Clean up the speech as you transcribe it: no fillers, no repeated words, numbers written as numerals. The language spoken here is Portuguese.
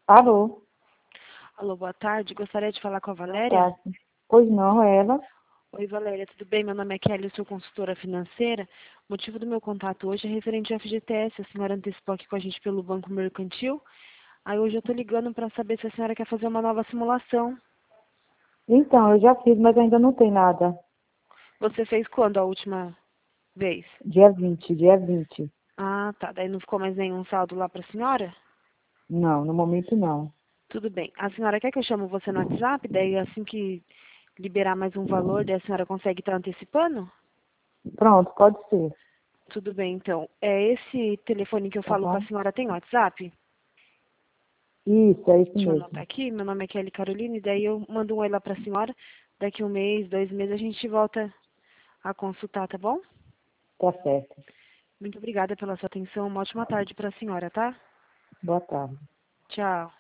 Alô, Alô, boa tarde. Gostaria de falar com a boa Valéria? tarde. Pois não, é ela? Oi, Valéria, tudo bem? Meu nome é Kelly, eu sou consultora financeira. O motivo do meu contato hoje é referente ao FGTS. A senhora antecipou aqui com a gente pelo Banco Mercantil. Aí hoje eu estou ligando para saber se a senhora quer fazer uma nova simulação. Então, eu já fiz, mas ainda não tem nada. Você fez quando a última vez? Dia 20. Ah, tá. Daí não ficou mais nenhum saldo lá para a senhora? Não, no momento não. Tudo bem. A senhora quer que eu chame você no WhatsApp? Daí assim que liberar mais um valor, daí a senhora consegue estar antecipando? Pronto, pode ser. Tudo bem, então. É esse telefone que eu Tá falo com a bom? senhora tem WhatsApp? Isso, é isso Deixa eu anotar mesmo. aqui. Meu nome é Kelly Caroline, daí eu mando um oi lá pra senhora. Daqui um mês, 2 meses, a gente volta a consultar, tá bom? Tá certo. Muito obrigada pela sua atenção. Uma ótima tarde pra senhora, tá? Boa tarde. Tchau.